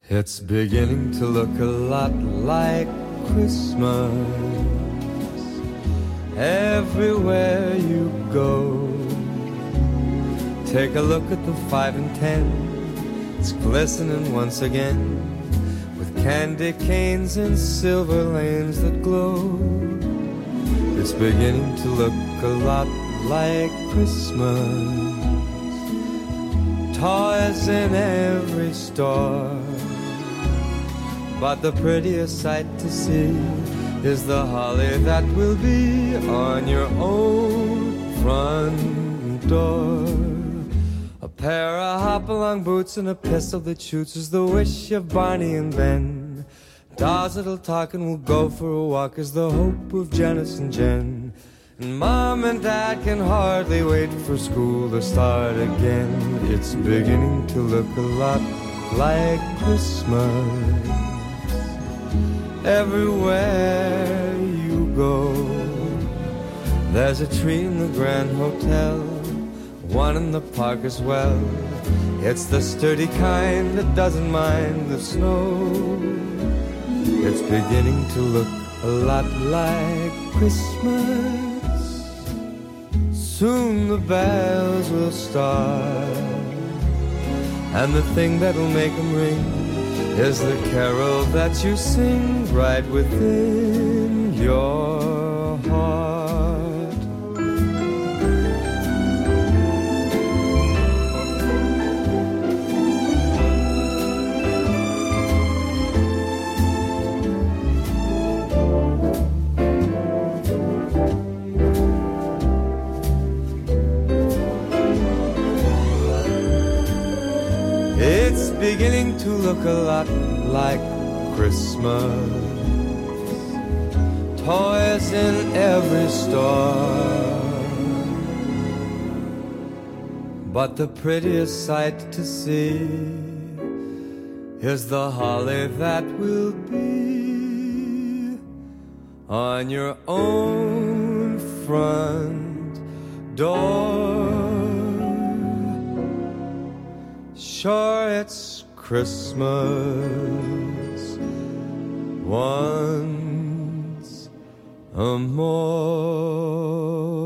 It's beginning to look a lot like Christmas everywhere you go. Take a look at the 5 and 10. It's glistening once again with candy canes and silver lanes that glow. It's beginning to look a lot like Christmas. Toys in every store, but the prettiest sight to see is the holly that will be on your own front door. A pair of hop-along boots and a pistol that shoots is the wish of Barney and Ben. Dolls that'll talk and will go for a walk is the hope of Janice and Jen. And Mom and Dad can hardly wait for school to start again. It's beginning to look a lot like Christmas everywhere you go. There's a tree in the Grand Hotel, one in the park as well. It's the sturdy kind that doesn't mind the snow. It's beginning to look a lot like Christmas. Soon the bells will start, and the thing that'll make them ring is the carol that you sing right within your heart. It's beginning to look a lot like Christmas. Toys in every store, but the prettiest sight to see is the holly that will be on your own front door. Sure, it's Christmas once more.